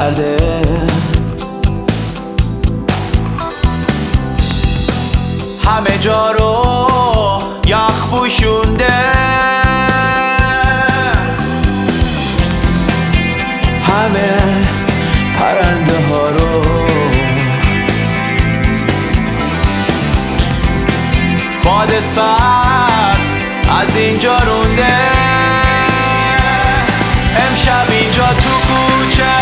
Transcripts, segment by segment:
کرده، همه جا رو یخ پوشونده، همه پرنده ها رو باد سرد از اینجا رونده. امشب اینجا تو کوچه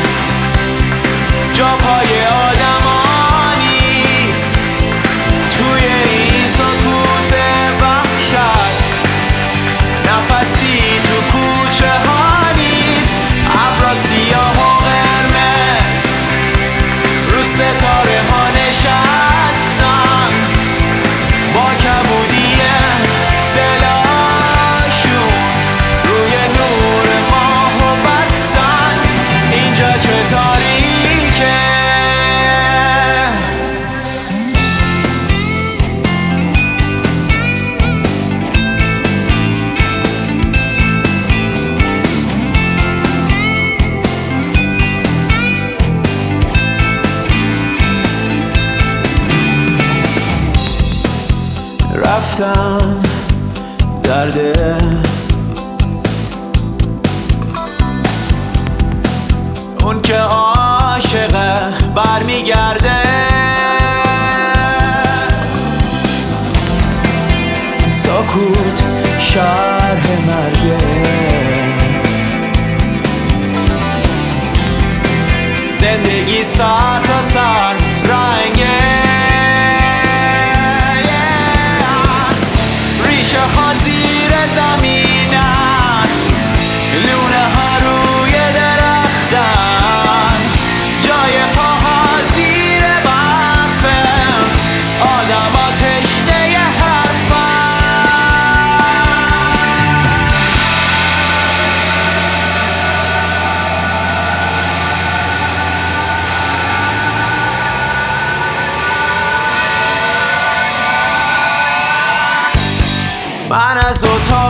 جا پای آدما نیست، توی این سکوت وحشت نفسی تو کوچه ها نیست. ابرا سیاه و قرمز رو ستاره ها نشستن، با کبودی دلاشون روی نور ماهو بستن. اینجا چه تاریکه، رفتن درده، اون که عاشقه برمیگرده. سکوت شرح مرده، زندگی سر تا سر رنگه، ریشه ها زیر زمینن، لونه ها روی درختن، جای پاها زیر برفه، آدم ها تشنه حرفن. من از اتاق